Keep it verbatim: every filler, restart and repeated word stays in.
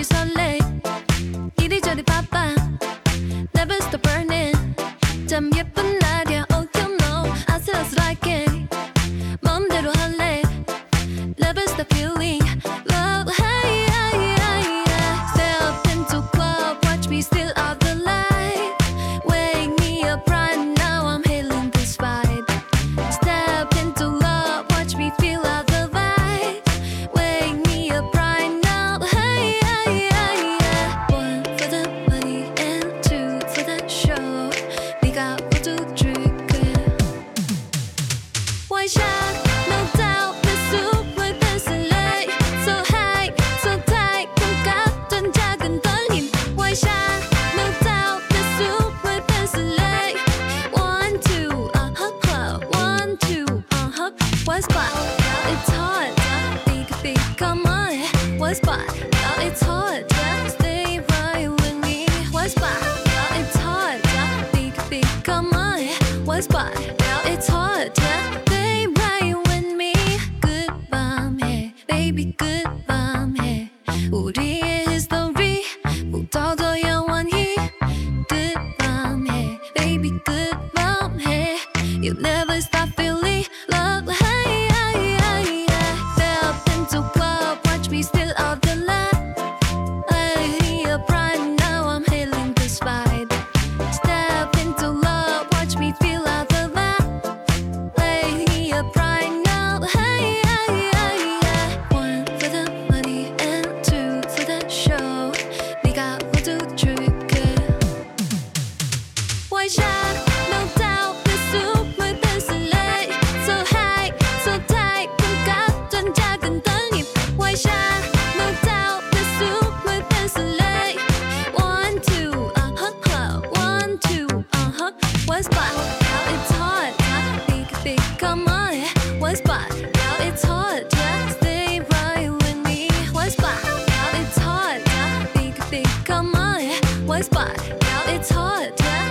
설레 이리저리 바빠 Never stop burning 참 예쁜 날이야 Oh you know 아슬아슬하게 맘대로 할래 Never stop feeling love hey, hey, hey, hey. Step into club watch me steal out the light Wake me up right now I'm hailing this vibe Step into love watch me feel out the vibe Wake me up right now hey, hey, hey, hey. One for the money and two for the show 네가 모두 줄게 One shot no doubt 내 숨을 뺏을래 So high so tight 꿈 같던 작은 떨림 One shot no doubt 내 숨을 뺏을래 One two uh-huh club One two uh-huh One spot now it's hot Big big come on One spot now it's hot Stay right with me One spot now it's hot Big big come on One spot now it's hot Stay right with me Good 밤해 baby good 밤해 우리의 history 묻어둬 영원히 Good 밤해 baby good 밤해 You never stop feeling love hey, hey, hey, hey. Step into club watch me steal out the light Hey, up right now I'm hailing this vibe Step into love watch me feel out the vibe Hey, up right now hey, hey, hey, hey. One for the money and two for the show 네가 모두 줄게 One shot no doubt 내 숨을 뺏을래 So high so tight 꿈 같던 작은 떨림 One shot no doubt 내 숨을 뺏을래 One two uh-huh club One two uh-huh One spot now it's hot Big big come on One spot now it's hot Stay right with me One spot now it's hot Big big come on One spot now it's hot